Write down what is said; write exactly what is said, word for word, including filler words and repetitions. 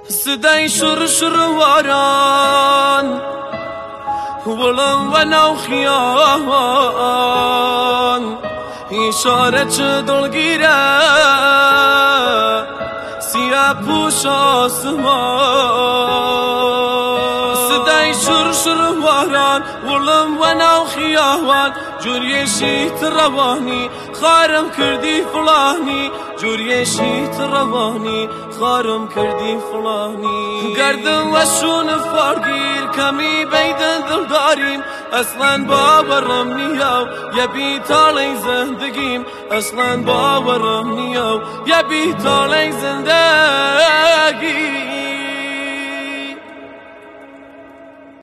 صدای شرشرواران ولم و نو خیان اشاره چه دلگیره سیاه پوش آسمان صدای شرشرواران ولم و نو خیان جوریشیت روانی خارم کردی فلانی جوریشیت روانی خارم کردی فلانی گردم و شون فارگیر کمی بیدن دل داریم اصلا باورم نیاو یا بیتالی زندگیم اصلا باورم نیاو یا بیتالی زندگیم